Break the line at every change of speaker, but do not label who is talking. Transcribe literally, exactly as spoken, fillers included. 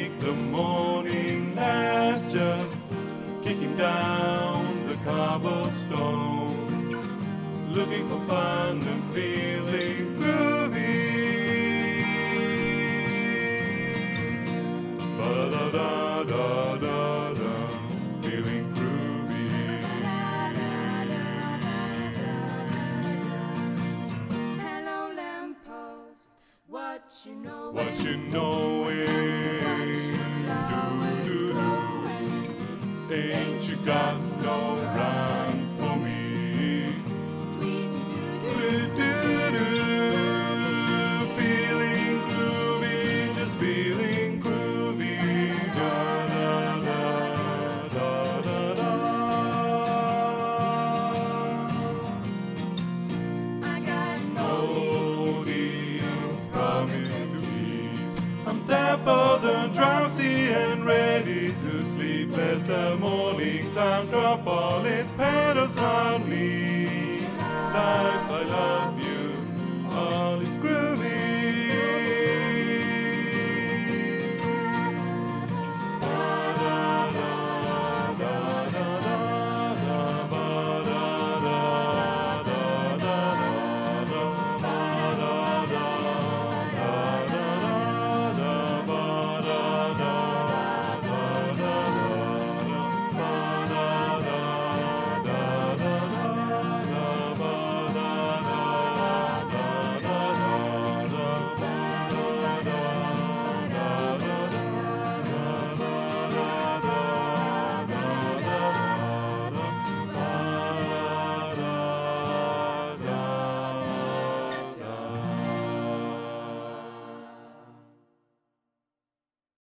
awake, the morning has just kicking down the cobblestone, looking for fun and feeling groovy. Ba-da-da-da-da-da, feeling groovy.
Hello lamppost, what you know?
What you knowing? Do-do-do. Ain't you got no rhymes for me? Do-do-do. Feeling groovy, just feeling groovy. Da-da-da-da-da-da.
I got no
Oldies promise to keep. I'm dappled and drowsy and ready to sleep. Let the morning time drop all its petals on me. Life I love